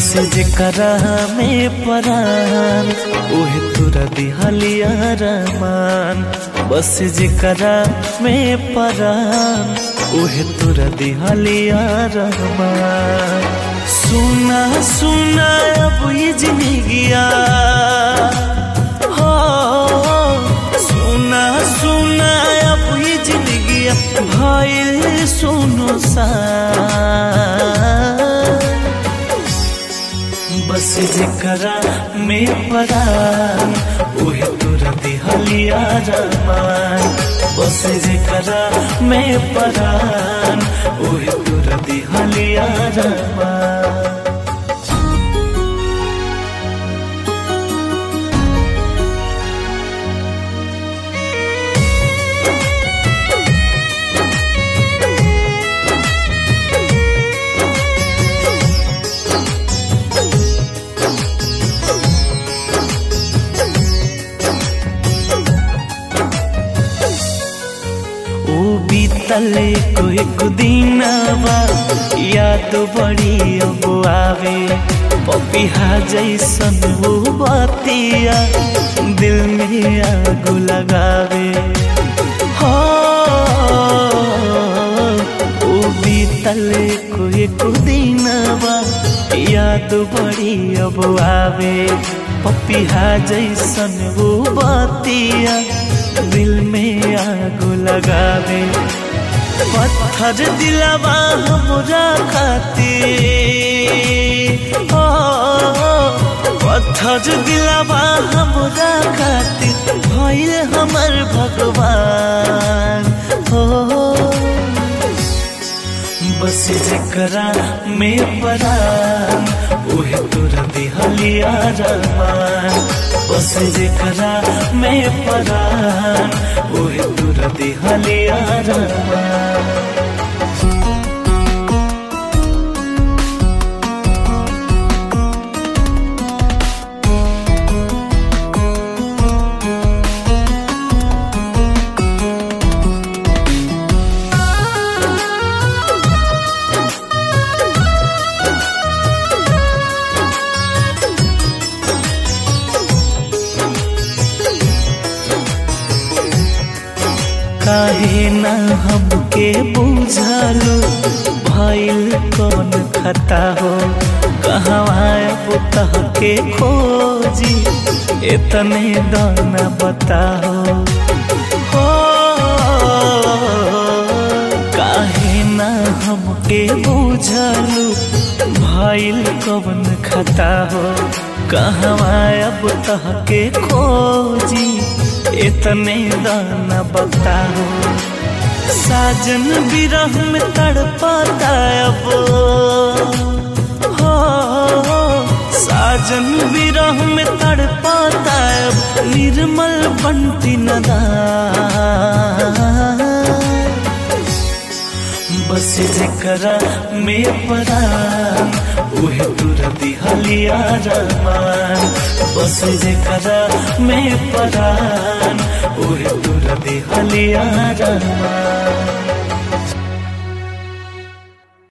बस जेकरा में परान उहे तुरा दिहलिया रहमान। बस जेकरा में परान उहे तुरा दिहलिया रहमान। सुना सुना अब ये जिंदगिया हो, सुना सुना अब ये जिंदगिया भइल सुनो सा। बस जेकरा में परान उहे तुरा दिहलिया रहमान। बस जेकरा में परान उहे तुरा दिहलिया रहमान। बीतले को दिनवा याद बड़ी अब आवे। पपिहा जैसन वो बतिया दिल में आग लगावे हो। ओ बीतले को दिनवा याद बड़ी अब आवे। पपिहा जैसन वो बतिया दिल में आग लगावे। पत्थर दिलवा हमरा खातिर हो, पत्थर दिलवा हमरा खातिर भइल हमर भगवान हो। बस जेकरा में परान उहे तुरा दिहलिया रहमान। बस जेकरा में परान उहे तुरा दिहलिया रहमान। काहे ना हमके बुझालो भइल कौन खता हो। कहवा पुतह के खोजी इतने दाना बताओ हो। काहे ना हमके बुझालो भइल कौन खता हो। कहवा पुतह के खोजी इतने दाना बताओ। साजन विरह में तड़पाता अब हो, साजन विरह में तड़पाता अब निर्मल बंटी नदान। बस जेकरा में परान उहे तुरा दिहलिया रहमान। बस जेकरा में परान उहे तुरा दिहलिया रहमान।